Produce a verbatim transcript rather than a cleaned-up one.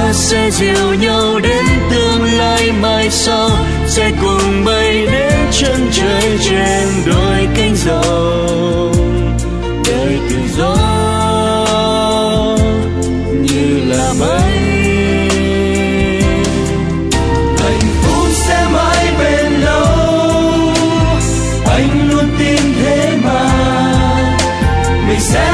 ta sẽ dìu nhau đến tương lai mai sau, sẽ cùng bay đến chân trời trên đôi cánh rồng. Đời tự do như là mây, hạnh phúc sẽ mãi bền lâu, anh luôn tin thế mà. Mình sẽ